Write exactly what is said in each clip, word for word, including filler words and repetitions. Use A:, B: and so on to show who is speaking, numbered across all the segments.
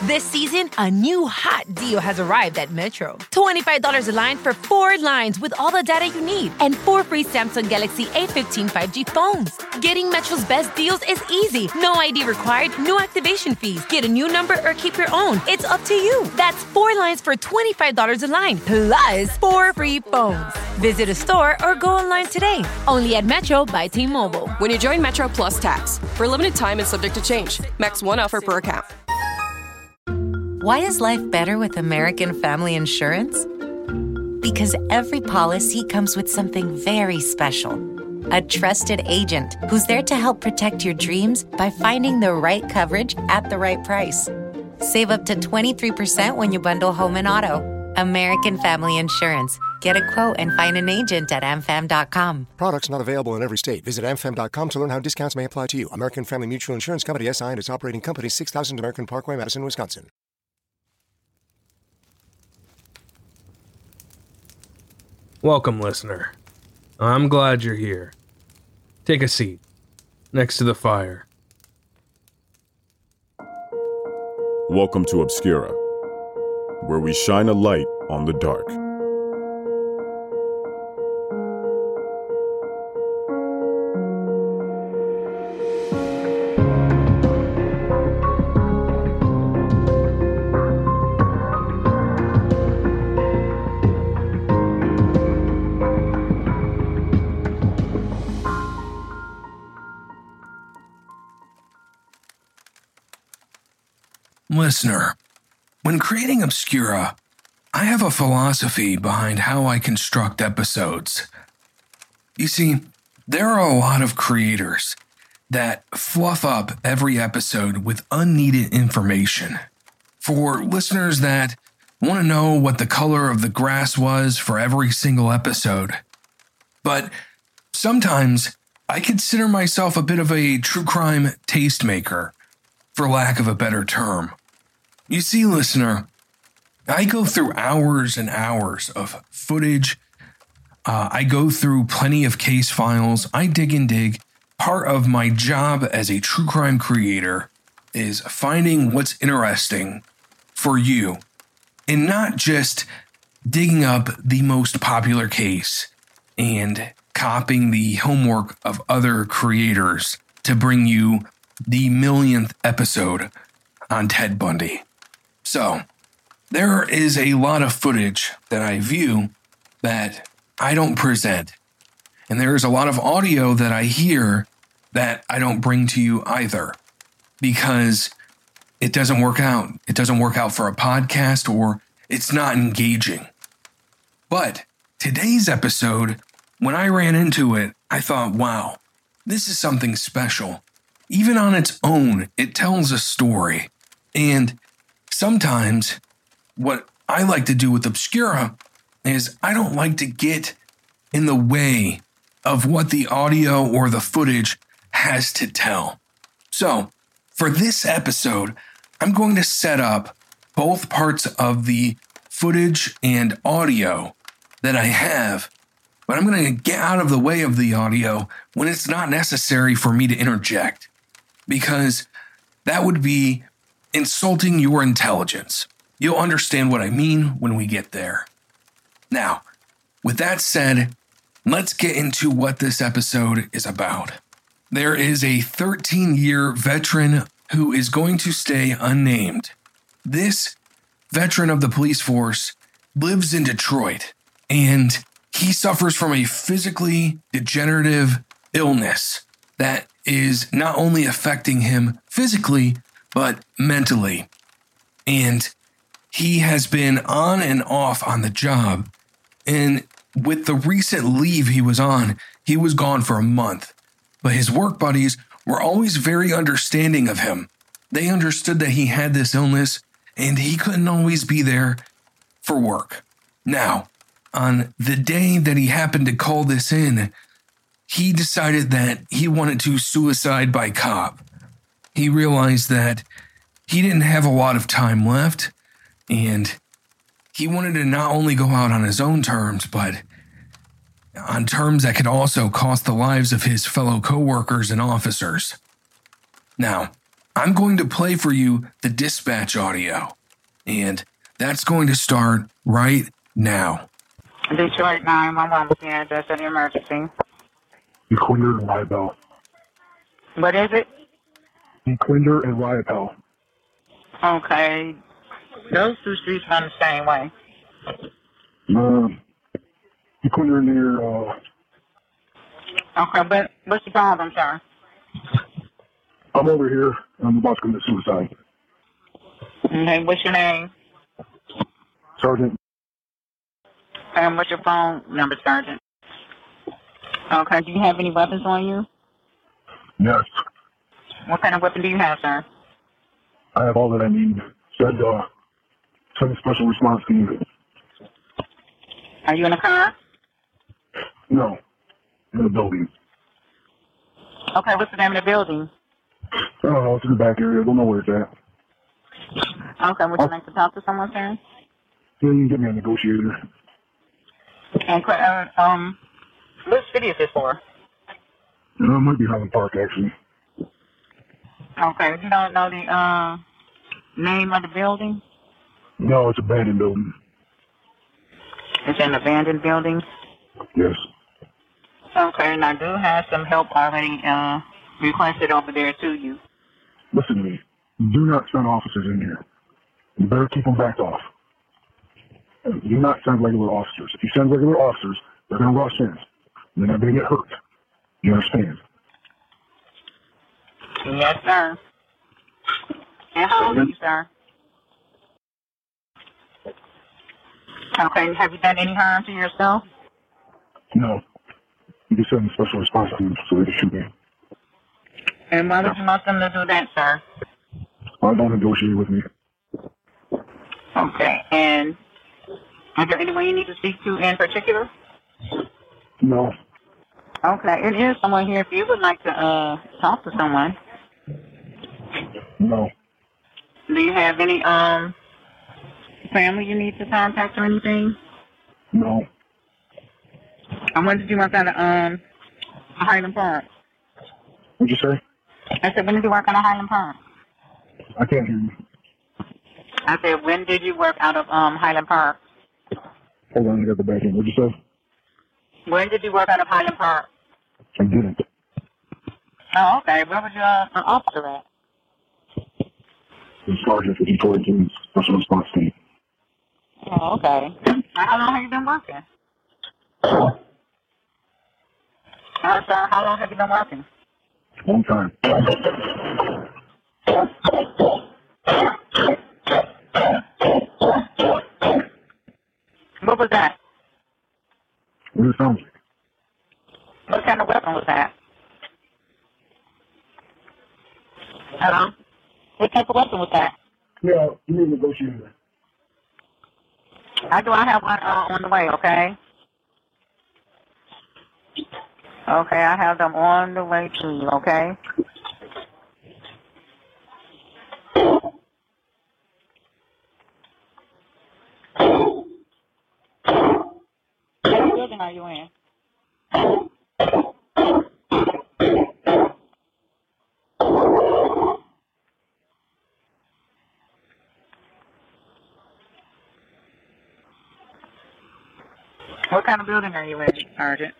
A: This season, a new hot deal has arrived at Metro. twenty-five dollars a line for four lines with all the data you need and four free Samsung Galaxy A fifteen five G phones. Getting Metro's best deals is easy. No I D required, no activation fees. Get a new number or keep your own. It's up to you. That's four lines for twenty-five dollars a line, plus four free phones. Visit a store or go online today. Only at Metro by T-Mobile.
B: When you join Metro Plus Tax. For a limited time and subject to change. Max one offer per account.
C: Why is life better with American Family Insurance? Because every policy comes with something very special. A trusted agent who's there to help protect your dreams by finding the right coverage at the right price. Save up to twenty-three percent when you bundle home and auto. American Family Insurance. Get a quote and find an agent at a m fam dot com.
D: Products not available in every state. Visit a m fam dot com to learn how discounts may apply to you. American Family Mutual Insurance Company, S I and its operating company, six thousand American Parkway, Madison, Wisconsin.
E: Welcome, listener. I'm glad you're here. Take a seat next to the fire.
F: Welcome to Obscura, where we shine a light on the dark.
G: Listener, when creating Obscura, I have a philosophy behind how I construct episodes. You see, there are a lot of creators that fluff up every episode with unneeded information. For listeners that want to know what the color of the grass was for every single episode. But sometimes I consider myself a bit of a true crime tastemaker, for lack of a better term. You see, listener, I go through hours and hours of footage. Uh, I go through plenty of case files. I dig and dig. Part of my job as a true crime creator is finding what's interesting for you and not just digging up the most popular case and copying the homework of other creators to bring you the millionth episode on Ted Bundy. So, there is a lot of footage that I view that I don't present. And there is a lot of audio that I hear that I don't bring to you either. Because it doesn't work out. It doesn't work out for a podcast, or it's not engaging. But today's episode, when I ran into it, I thought, wow, this is something special. Even on its own, it tells a story. And sometimes what I like to do with Obscura is I don't like to get in the way of what the audio or the footage has to tell. So for this episode, I'm going to set up both parts of the footage and audio that I have, but I'm going to get out of the way of the audio when it's not necessary for me to interject, because that would be insulting your intelligence. You'll understand what I mean when we get there. Now, with that said, let's get into what this episode is about. There is a thirteen-year veteran who is going to stay unnamed. This veteran of the police force lives in Detroit, and he suffers from a physically degenerative illness that is not only affecting him physically, but mentally. And he has been on and off on the job. And with the recent leave he was on, he was gone for a month. But his work buddies were always very understanding of him. They understood that he had this illness and he couldn't always be there for work. Now, on the day that he happened to call this in, he decided that he wanted to suicide by cop. He realized that he didn't have a lot of time left, and he wanted to not only go out on his own terms, but on terms that could also cost the lives of his fellow coworkers and officers. Now, I'm going to play for you the dispatch audio, and that's going to start right now.
H: Detroit nine one one, what's the address of the emergency?
I: Equinder and Riot Bell.
H: What is it?
I: Equinder and Riot Bell.
H: Okay. Those two streets run the same way.
I: Um, Equinder near, uh...
H: Okay, but what's the problem, sir?
I: I'm over here. I'm about to commit suicide.
H: Okay, what's your name?
I: Sergeant.
H: And what's your phone number, Sergeant? Okay, do you have any weapons on you?
I: Yes.
H: What kind of weapon do you have, sir?
I: I have all that I need. Said, uh, send a special response team.
H: Are you in a car?
I: No. In a building.
H: Okay, what's the name of the building?
I: I don't know. It's in the back area. I don't know where it's at.
H: Okay, would you like to talk to someone, sir?
I: Yeah, you can get me a negotiator.
H: And, uh, um, what city is this for?
I: Uh, it might be Highland Park, actually.
H: Okay, you don't know the, uh, name of the building?
I: No, it's an abandoned building.
H: It's an abandoned building?
I: Yes.
H: Okay, and I do have some help already, uh, requested over there to you.
I: Listen to me. Do not send officers in here. You better keep them backed off. Do not send regular officers. If you send regular officers, they're going to rush in. They're not going to get hurt. You understand?
H: Yes, sir. And how old are you, sir? Okay, have you done any harm to yourself?
I: No. You can send a special response team so they can shoot me.
H: And why would you want them to do that, sir?
I: I don't negotiate with me.
H: Okay, and is there anyone you need to speak to in particular?
I: No.
H: Okay, it is someone here if you would like to uh talk to someone.
I: No.
H: Do you have any um family you need to contact or anything?
I: No.
H: And when did you work out of um Highland Park?
I: What'd you say?
H: I said, when did you work out of Highland Park?
I: I can't hear you.
H: I said, when did you work out of um Highland Park?
I: Hold on, I got the back end. What'd you say?
H: When did you work out of Highland Park?
I: I didn't.
H: Oh, okay. Where was your uh, officer at?
I: The sergeant for Detroit Team's special response team.
H: Oh, okay. How long have you been working? Uh, sir, how long have you been working?
I: Long time.
H: What was that?
I: What does it sound like?
H: What kind of weapon was that? Hello? What type of weapon was that?
I: Yeah, you need a negotiator.
H: I do. I have one uh, on the way, okay? Okay, I have them on the way to you, okay? What building are you in? What kind of building are you in, Sergeant?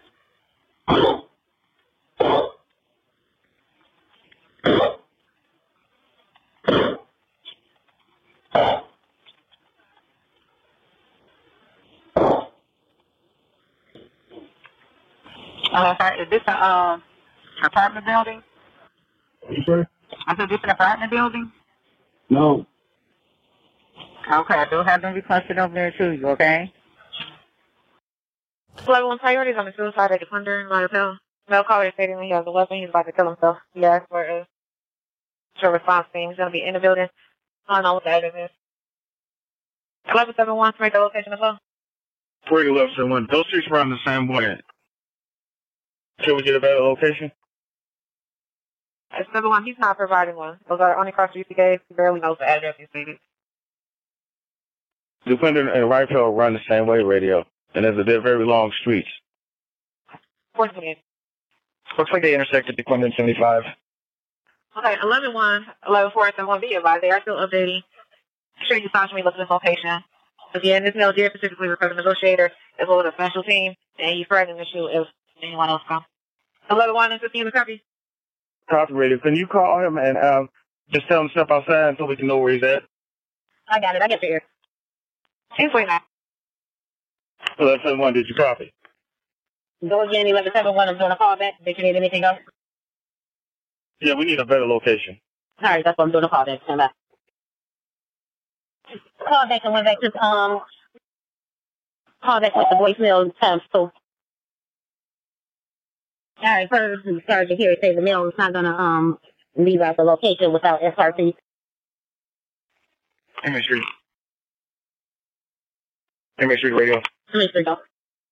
H: Uh, sorry, is this a uh, apartment building?
I: What you say?
H: I said, this an apartment building?
I: No.
H: Okay, I do have them requested over there to you, okay?
J: Level one priorities on the suicide at Equinder and Riot Bell. Male caller stating he has a weapon. He's about to kill himself. He asked for a short response team. He's going to be in the building. I don't know what the address is. eleven seven one, to make the location as well.
K: Where you eleven seven one? Those streets run the same way. Should we get a better location?
J: At seven one, he's not providing one. Those are only cross streets he gave. He barely knows the address he stated.
K: Equinder and Riot Bell run the same way, radio. And there's a they're very long streets.
J: Fourteen.
K: Looks like they intersected Equinder and seventy-five.
J: Okay, eleven one, eleven four, and one B advised. They are still updating. Make sure you stop me, look at this location. Again, this mail did specifically refer to the negotiator as well as a special team, and you threatened to shoot if anyone else comes. eleven one and fifteen, the copy.
K: Copy, radio. Can you call him and um, just tell him to step outside so we can know where he's at?
J: I got it. I get your ear. ten forty-nine.
K: eleven seven one, did you copy?
J: Go again, eleven seven one. I'm doing a call back. Did you need anything else?
K: Yeah, we need a better location.
J: All right, that's what I'm doing a call back. Stand by. Call back and went back to, um, call back with the voicemail time, so. All right, first, the sergeant here says the mail is not going to, um, leave out the location without S R P.
K: M A Street. M A Street radio.
J: M A Street, go.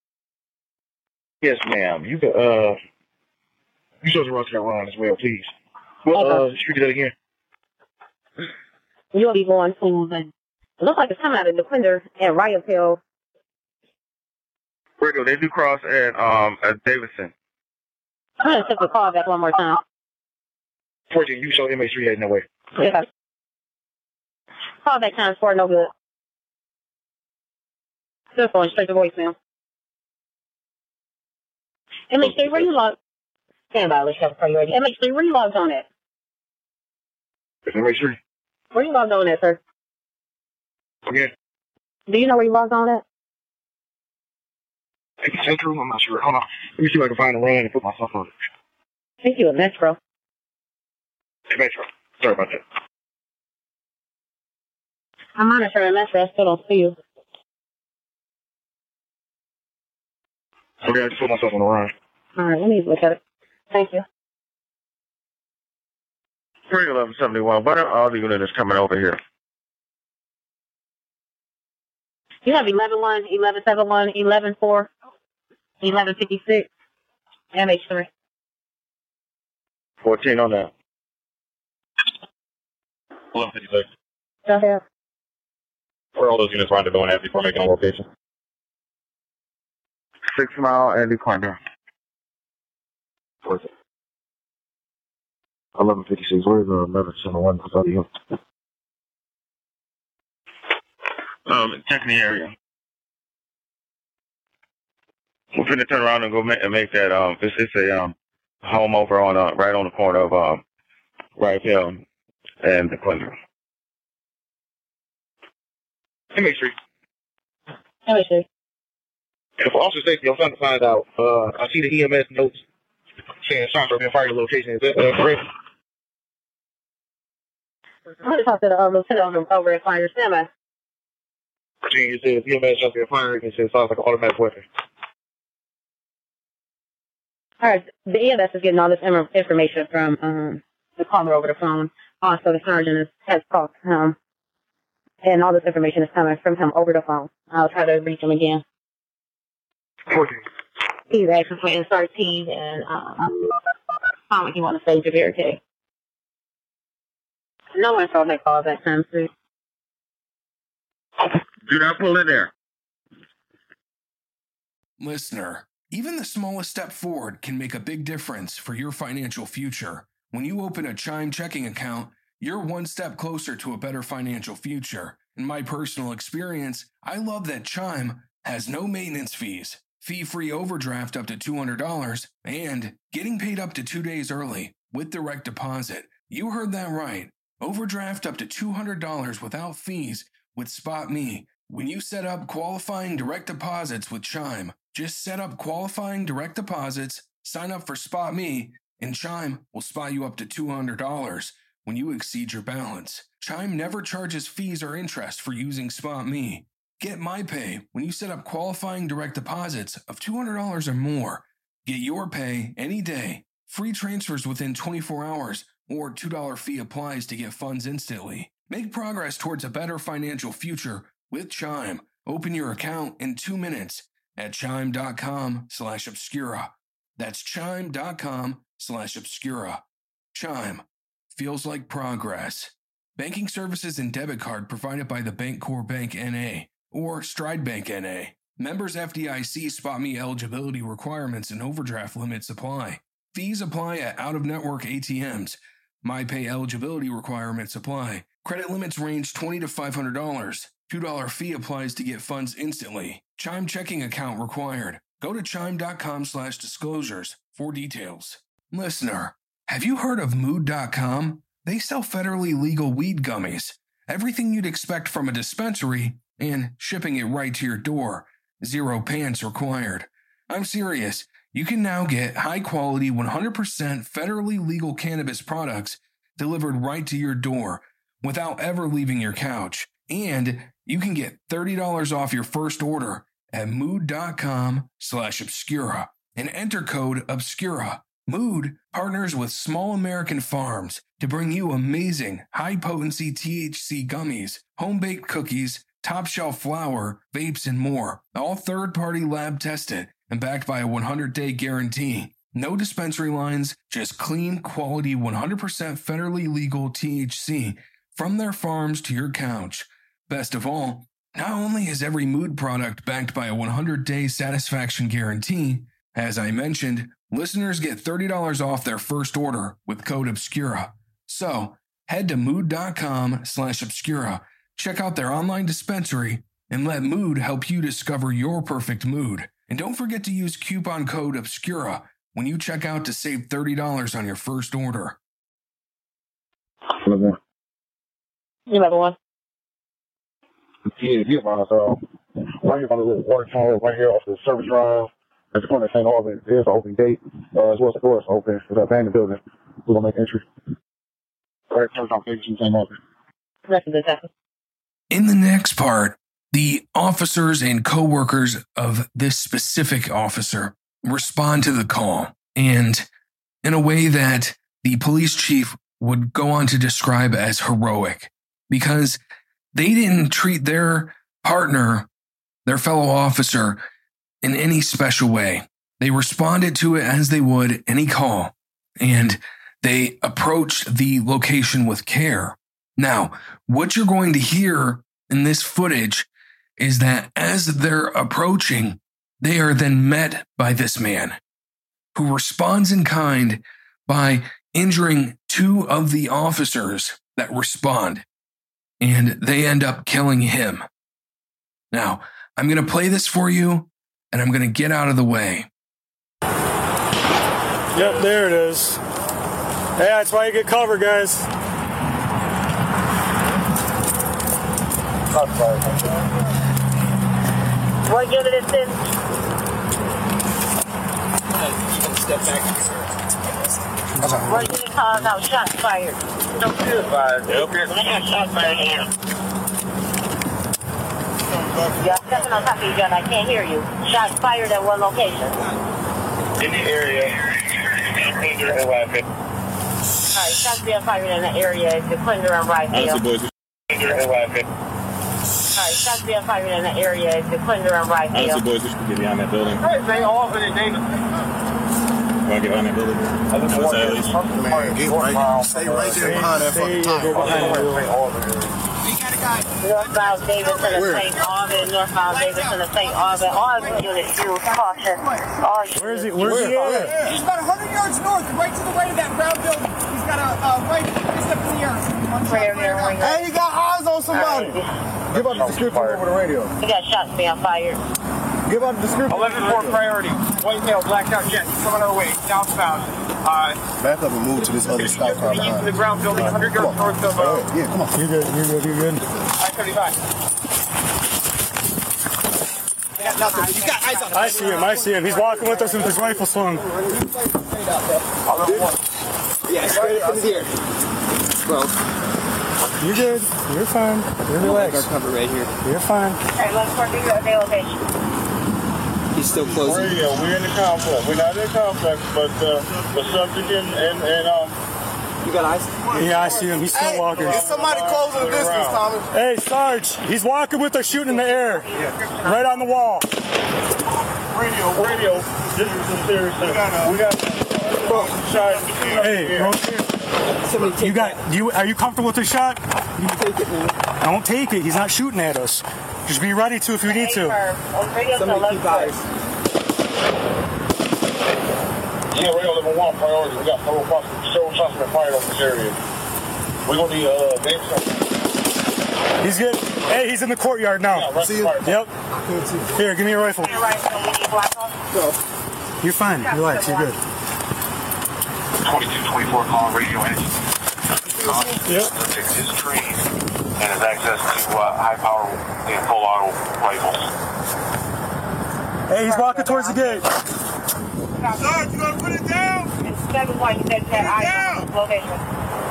K: Yes, ma'am. You can, uh, you supposed to run to that line as well, please. Well,
J: Okay.
K: uh, street that again.
J: You'll be going to the, it looks like it's coming out of the Defender and Riot Hill.
K: Radio, they do cross at, um, at Davidson.
J: I'm going to take the call back one more time.
K: fourteen, you show M A Street heading that way.
J: Yeah. Call back times four, no good. Just going straight to voicemail. M H three, where you logged? Stand by, let's have a priority. M H three, where you logged on at?
K: M A Street.
J: Where you logged on at, sir?
K: Again.
J: Do you know where you logged on at?
K: Central, I'm not sure. Hold on. Let me see if I can find a run and put myself on it.
J: I think you at Metro.
K: Hey, Metro. Sorry about that.
J: I'm monitoring Metro. I still don't see you.
K: Okay, I just put myself on the run.
J: All right, let me look at it. Thank you.
K: three eleven seventy-one. What are all the units coming over here?
J: You have eleven one, eleven seven one, eleven four, eleven fifty-six, M H three.
K: fourteen on that. eleven fifty-six.
J: Go ahead.
K: Where are all those units running going at before making a location? Six Mile and Declinder. Where's it? eleven fifty-six. Where's uh, eleven seventy-one? Um, checking the area. We're finna turn around and go make, and make that, um, it's, it's a, um, home over on, uh, right on the corner of, um, Riot Hill and Declinder. M A Street.
J: M H three.
K: And for officer safety, I'm trying to find out, uh, I see the E M S notes saying shots are being fired at location. Is that uh, correct?
J: I'm going to talk to the uh, lieutenant over, over at Fire Stand.
K: Virginia, it says E M S shots being fired, and it says sounds like an automatic weapon.
J: All right, the E M S is getting all this im- information from um, the caller over the phone. Also, the sergeant is, has talked to him, and all this information is coming from him over the phone. I'll try to reach him again.
K: fourteen.
J: He's asking for S R T and um, how much he want to save the barricade. No one saw that call that time, too.
K: Do not pull in there.
G: Listener, even the smallest step forward can make a big difference for your financial future. When you open a Chime checking account, you're one step closer to a better financial future. In my personal experience, I love that Chime has no maintenance fees, fee-free overdraft up to two hundred dollars, and getting paid up to two days early with direct deposit. You heard that right. Overdraft up to two hundred dollars without fees with SpotMe. When you set up qualifying direct deposits with Chime, just set up qualifying direct deposits, sign up for SpotMe, and Chime will spot you up to two hundred dollars when you exceed your balance. Chime never charges fees or interest for using SpotMe. Get MyPay when you set up qualifying direct deposits of two hundred dollars or more. Get your pay any day. Free transfers within twenty-four hours, or two dollars fee applies to get funds instantly. Make progress towards a better financial future with Chime. Open your account in two minutes at chime.com slash obscura. That's chime.com slash obscura. Chime. Feels like progress. Banking services and debit card provided by the Bancorp Bank N A or Stride Bank N A. Members F D I C SpotMe eligibility requirements and overdraft limits apply. Fees apply at out-of-network A T Ms. MyPay eligibility requirements apply. Credit limits range twenty to five hundred dollars. two dollars fee applies to get funds instantly. Chime checking account required. Go to chime.com slash disclosures for details. Listener, have you heard of mood dot com? They sell federally legal weed gummies. Everything you'd expect from a dispensary, and shipping it right to your door. Zero pants required. I'm serious. You can now get high-quality, one hundred percent federally legal cannabis products delivered right to your door without ever leaving your couch. And you can get thirty dollars off your first order at mood.com slash obscura and enter code obscura. Mood partners with Small American Farms to bring you amazing, high-potency T H C gummies, home-baked cookies, top-shelf flour, vapes, and more. All third-party lab-tested and backed by a one hundred day guarantee. No dispensary lines, just clean, quality, one hundred percent federally legal T H C from their farms to your couch. Best of all, not only is every Mood product backed by a one hundred day satisfaction guarantee, as I mentioned, listeners get thirty dollars off their first order with code Obscura. So, head to mood.com slash Obscura, check out their online dispensary, and let Mood help you discover your perfect mood. And don't forget to use coupon code Obscura when you check out to save thirty dollars on your first order.
I: Another one.
J: Another one.
I: Yeah, yeah, man. So, right here on the little water tower, right here off the service drive, at the corner of Saint Albans, there's an open gate, uh, as well as the doors open. There's an abandoned building. We're going to make entry. Right, first off, Saint Albans.
J: Rest of the time.
G: In the next part, the officers and co-workers of this specific officer respond to the call, and in a way that the police chief would go on to describe as heroic, because they didn't treat their partner, their fellow officer, in any special way. They responded to it as they would any call, and they approached the location with care. Now, what you're going to hear in this footage is that as they're approaching, they are then met by this man who responds in kind by injuring two of the officers that respond, and they end up killing him. Now, I'm going to play this for you, and I'm going to get out of the way.
L: Yep, there it is. Yeah, that's why you get cover, guys.
J: What unit is this?
M: You can step back.
J: What unit calls out shots fired?
K: No good fired.
J: Yep. I got shots fired here. Y'all stepping on top of each other. I can't hear you. Shots fired at one location.
K: In the area.
J: Alright, shots being fired in the area. The Clinton and Rydell. Alright, shots being fired in the area. The Clinton and Rydell.
N: Honestly, boys, we should get behind that building.
K: Hey, they all in it, David.
N: Want to get behind that building? I just want to get right, stay right there behind that fucking time.
J: Northbound Davidson and Saint Albans, northbound Davidson and Saint Albans, all the units use caution. All
L: Where is he? Where's he at?
O: He's about one hundred yards north, right to the right of that brown building. He's got a uh, right fist up in the earth.
N: Hey, he got eyes on somebody. Right. Give out the description over the radio.
J: He got shots being fired.
N: Give out the description.
O: eleven four priority. White male, blacked out jet. Coming our way, southbound. Uh,
N: Back up and move to this other stop car behind.
O: The ground building, one hundred yards north of. Uh,
N: yeah, come on.
L: You're good. You're good. You're good.
O: I thirty-five. Got nothing. He's got eyes on him.
L: I see him. I see him. He's walking with us with his rifle slung.
O: Yeah, straight up in the air. Bro.
L: You're good. You're fine. You're relaxed.
O: Our cover right here.
L: You're fine.
J: Alright, let's work at your location.
O: He's still closing.
K: We're, yeah, we're in the complex. We're not in the complex, but uh, the subject and, and, and um.
O: You got eyes?
L: Yeah, I see him. He's still
N: hey,
L: walking.
N: Is somebody closing the distance, Thomas?
L: Hey, Sarge, he's walking with us shooting in the air. Right on the wall.
K: Radio, radio. This is a serious thing. We got shot.
L: Hey, bro, you got, you, are you comfortable with the shot?
O: You can take it, man.
L: Don't take it. He's not shooting at us. Just be ready to if you need to.
O: Somebody keep eyes.
K: Yeah, radio level one priority. We got four across the
N: show trust and fire on this area. We're gonna need uh name something.
L: He's good. Hey, he's in the courtyard now.
N: Yeah, right.
L: See you. Yep. Here, give me your rifle. You're fine. Relax. You're good.
N: twenty-two twenty-four call radio energy.
L: Yep.
N: His tree and his access to uh, high power and full auto rifles.
L: Hey, he's walking towards the gate.
O: Sarge, you gonna put it down?
J: It's seven one. You said that I location.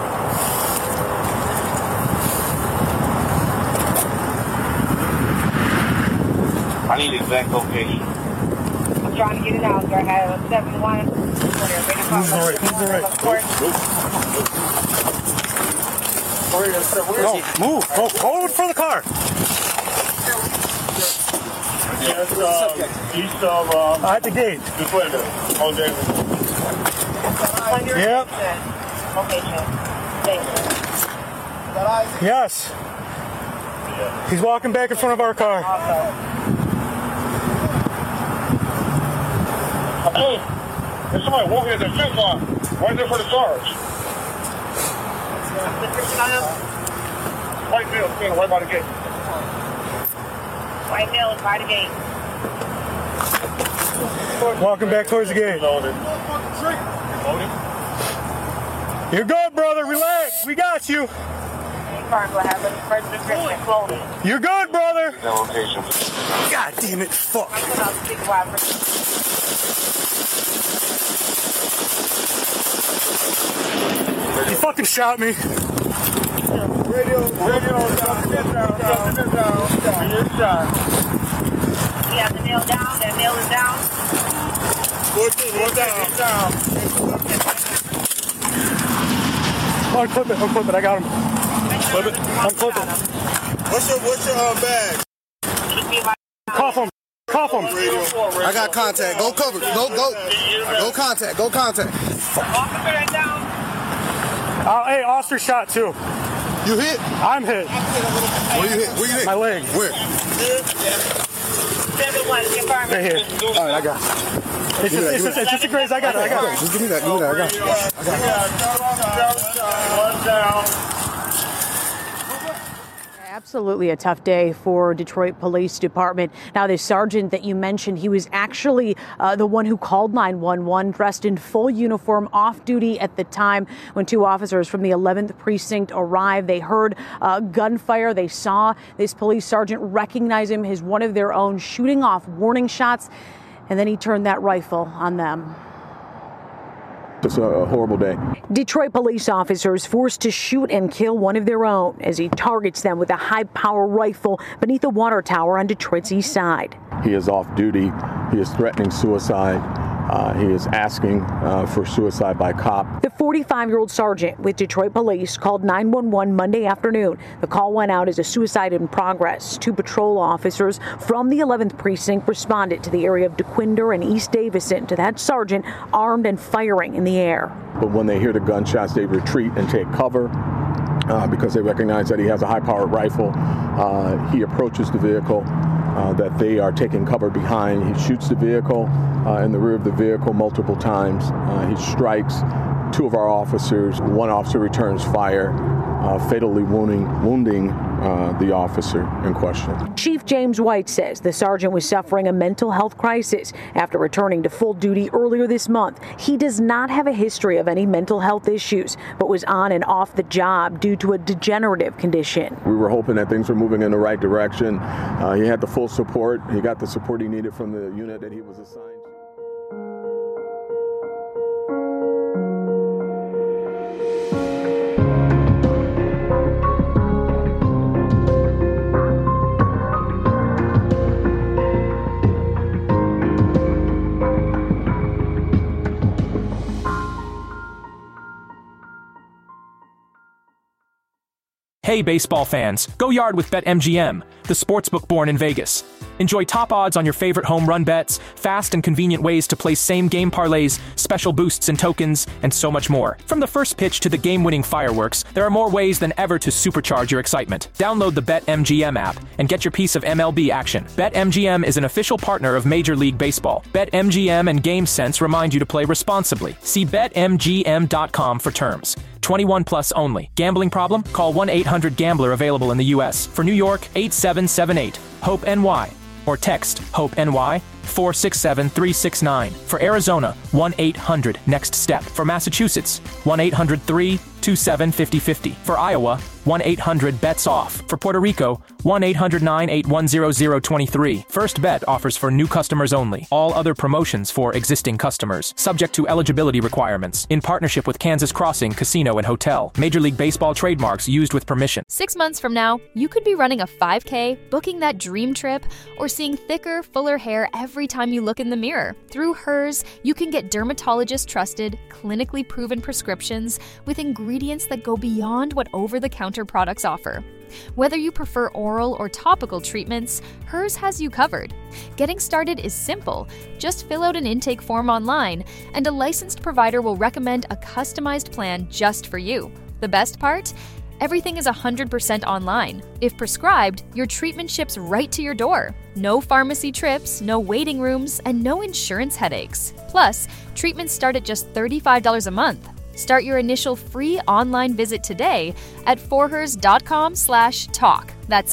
N: I need the exact location.
J: I'm trying to get it out. I have a seven one.
L: Move the right. Move the right. No, move. Go forward for the car.
N: Yeah, it's uh, east of uh,
L: at the gate.
N: This way there. Oh, there.
L: Yep. Yes. He's walking back in front of our car.
N: Hey, there's somebody walking at the fence line right there for the Sarge. White male standing right by the gate.
J: White male is by the gate.
L: Walking back towards the gate. You're good, brother. Relax. We got you. You're good, brother. God damn it. Fuck. You fucking shot me.
N: Radio, radio, down, down, down, down, down. You're shot.
J: You have the nail down. That nail is down.
N: One down.
L: Unclip it. Unclip it. I got him. Clip it. Unclip it.
N: What's your, what's your uh, bag?
L: Cuff him. Cuff him.
P: I got contact. Go cover. Go, go. Go contact. Go contact.
L: Uh, hey, Oster shot too.
P: You hit?
L: I'm hit.
P: Where you hit? Where you hit?
L: My leg.
P: Where?
L: Right here.
P: All right, I got it.
L: It's just, it's, just, it's just a graze. I got it. I got it.
P: Just give me that. Give me that. I got it. I got it.
Q: Absolutely a tough day for Detroit Police Department. Now, this sergeant that you mentioned, he was actually uh, the one who called nine one one, dressed in full uniform, off duty at the time when two officers from the eleventh precinct arrived. They heard uh, gunfire. They saw this police sergeant recognize him as one of their own, shooting off warning shots, and then he turned that rifle on them.
R: It's a horrible day.
Q: Detroit police officers forced to shoot and kill one of their own as he targets them with a high-power rifle beneath a water tower on Detroit's east side.
R: He is off duty. He is threatening suicide. Uh, he is asking uh, for suicide by cop.
Q: The forty-five-year-old sergeant with Detroit Police called nine one one Monday afternoon. The call went out as a suicide in progress. Two patrol officers from the eleventh precinct responded to the area of DeQuinder and East Davison to that sergeant armed and firing in the air.
R: But when they hear the gunshots, they retreat and take cover uh, because they recognize that he has a high-powered rifle. Uh, he approaches the vehicle uh, that they are taking cover behind. He shoots the vehicle uh, in the rear of the vehicle multiple times. Uh, he strikes two of our officers. One officer returns fire, uh, fatally wounding, wounding uh, the officer in question.
Q: Chief James White says the sergeant was suffering a mental health crisis after returning to full duty earlier this month. He does not have a history of any mental health issues, but was on and off the job due to a degenerative condition.
R: We were hoping that things were moving in the right direction. Uh, he had the full support. He got the support he needed from the unit that he was assigned to.
S: Hey, Hey baseball fans, go yard with BetMGM, the sportsbook born in Vegas. Enjoy top odds on your favorite home run bets, fast and convenient ways to play same-game parlays, special boosts and tokens, and so much more. From the first pitch to the game-winning fireworks, there are more ways than ever to supercharge your excitement. Download the BetMGM app and get your piece of M L B action. BetMGM is an official partner of Major League Baseball. BetMGM and GameSense remind you to play responsibly. See Bet M G M dot com for terms. twenty-one plus only. Gambling problem? Call one eight hundred gambler available in the U S. For New York, eight seven seven eight, HOPE N Y. Or text HOPE-NY four six seven three six nine. For Arizona, one eight hundred next step. For Massachusetts, one eight hundred three two seven five zero five zero. For Iowa, one eight hundred bets off. For Puerto Rico, one eight hundred nine eight one zero zero two three. First Bet offers for new customers only. All other promotions for existing customers. Subject to eligibility requirements. In partnership with Kansas Crossing Casino and Hotel. Major League Baseball trademarks used with permission.
T: Six months from now, you could be running a five K, booking that dream trip, or seeing thicker, fuller hair every time you look in the mirror. Through Hers, you can get dermatologist-trusted, clinically proven prescriptions with ingredients that go beyond what over-the-counter products offer. Whether you prefer oral or topical treatments, Hers has you covered. Getting started is simple. Just fill out an intake form online, and a licensed provider will recommend a customized plan just for you. The best part? Everything is one hundred percent online. If prescribed, your treatment ships right to your door. No pharmacy trips, no waiting rooms, and no insurance headaches. Plus, treatments start at just thirty-five dollars a month. Start your initial free online visit today at forhers.com slash talk. That's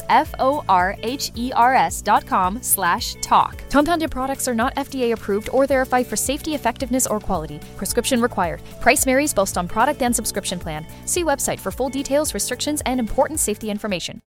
T: F-O-R-H-E-R-S dot com slash talk. Compounded products are not F D A approved or verified for safety, effectiveness, or quality. Prescription required. Price varies based on product and subscription plan. See website for full details, restrictions, and important safety information.